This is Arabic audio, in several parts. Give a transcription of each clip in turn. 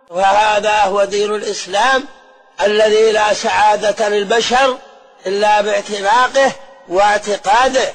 وهذا هو دين الإسلام الذي لا سعادة للبشر إلا باعتناقه واعتقاده.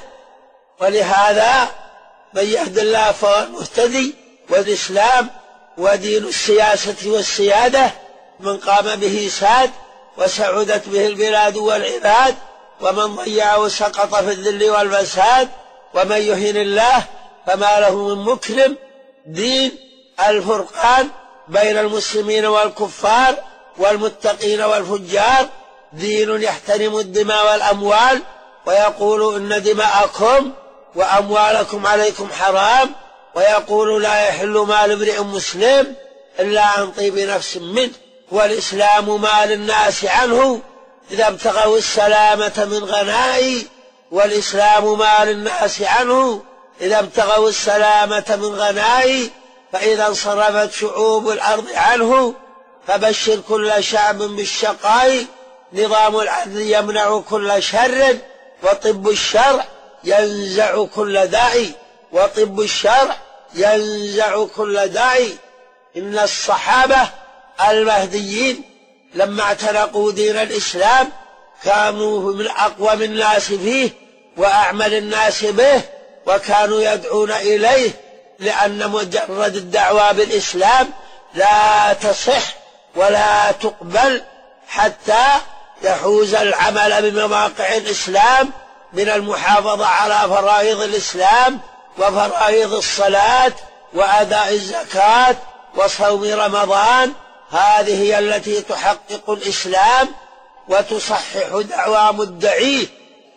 ولهذا من يهد الله فهو المهتدي، والإسلام ودين السياسة والسيادة من قام به ساد وسعدت به البلاد والعباد، ومن ضيعه سقط في الذل والفساد، ومن يهن الله فما له من مكرم. دين الفرقان بين المسلمين والكفار والمتقين والفجار، دين يحترم الدماء والأموال ويقول إن دماءكم وأموالكم عليكم حرام، ويقول لا يحل مال امرئ مسلم إلا عن طيب نفس منه. والإسلام ما للناس عنه إذا ابتغوا السلامة من غنائي، والإسلام ما للناس عنه إذا ابتغوا السلامة من غنائي، فإذا انصرفت شعوب الأرض عنه فبشر كل شعب بالشقاء. نظام العدل يمنع كل شر، وطب الشرع ينزع كل داء، وطب الشرع ينزع كل داء. إن الصحابة المهديين لما اعتنقوا دين الإسلام كانوا من أقوم الناس فيه وأعمل الناس به، وكانوا يدعون إليه، لأن مجرد الدعوة بالإسلام لا تصح ولا تقبل حتى يحوز العمل بمواقع الإسلام من المحافظة على فرائض الإسلام وفرائض الصلاة وأداء الزكاة وصوم رمضان. هذه هي التي تحقق الإسلام وتصحح دعوى مدعيه.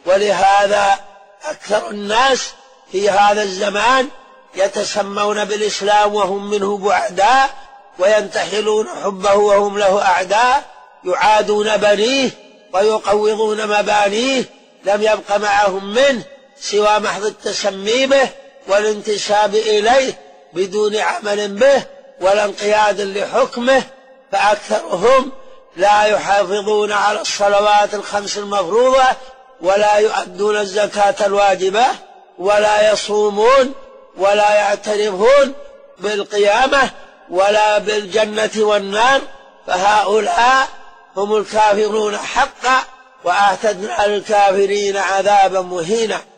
ولهذا أكثر الناس في هذا الزمان يتسمون بالإسلام وهم منه بعداء، وينتحلون حبه وهم له أعداء، يعادون بنيه ويقوضون مبانيه. لم يبق معهم منه سوى محض التسمي به والانتساب إليه بدون عمل به ولا انقياد لحكمه. فأكثرهم لا يحافظون على الصلوات الخمس المفروضة، ولا يؤدون الزكاة الواجبة، ولا يصومون، ولا يعترفون بالقيامة ولا بالجنة والنار. فهؤلاء هم الكافرون حقا، وأعتدنا للكافرين عذابا مهينا.